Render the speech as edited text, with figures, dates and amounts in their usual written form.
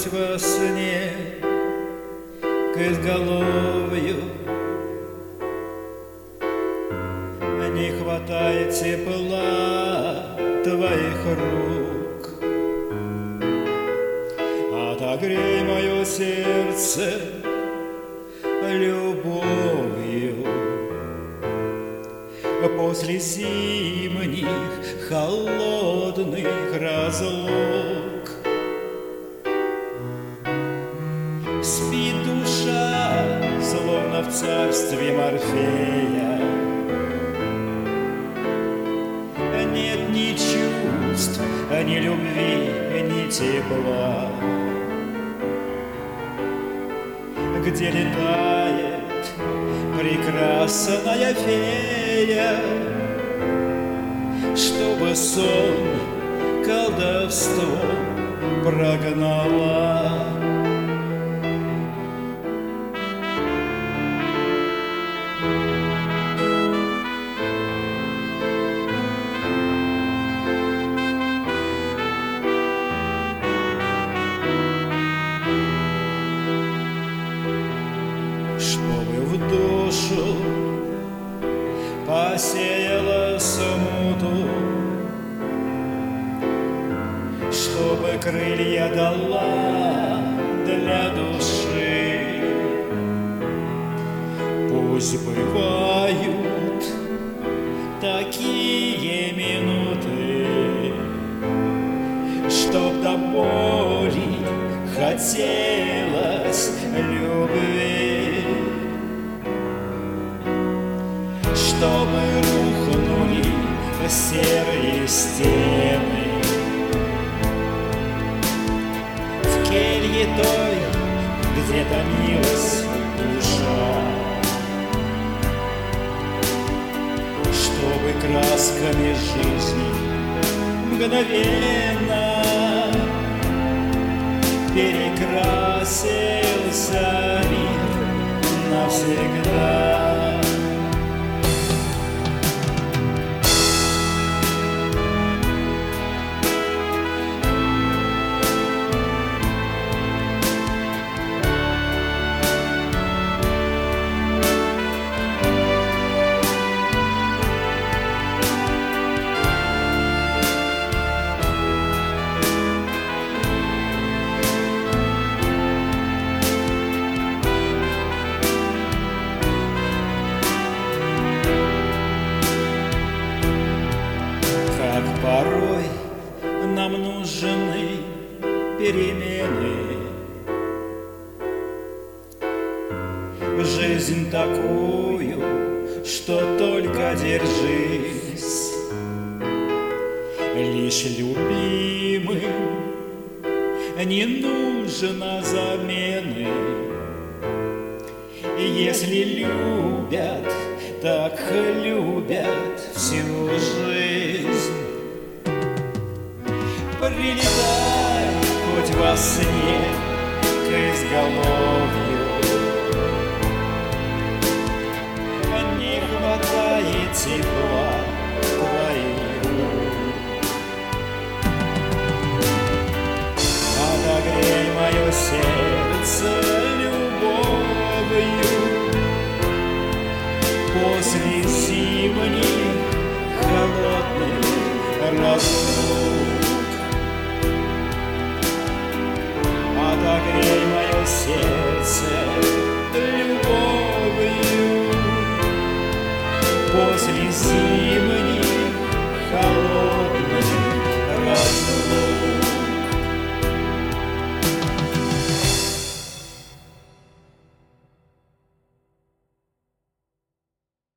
тянусь во сне к изголовью. Не хватает тепла твоих рук. Отогрей мое сердце любовью после зимних холодных разлук. Спит душа, словно в царстве Морфея. Нет ни чувств, ни любви, ни тепла. Где летает прекрасная фея, чтобы сон колдовство прогнала. Чтобы в душу посеяла смуту, чтобы крылья дала для души. Пусть бывают такие минуты, чтоб до боли хотелось любви. Чтобы рухнули серые стены в келье той, где томилась душа. Чтобы красками жизни мгновенно перекрасился мир навсегда. Порой нам нужны перемены. Жизнь такую, что только держись. Лишь любимым не нужно замены. Если любят, так любят всю жизнь. Прилетай хоть во сне к изголовью. Не хватает тепла твоих рук. Отогрей мое сердце любовью после зимних холодных разлук. Отогрей мое сердце любовью после зимних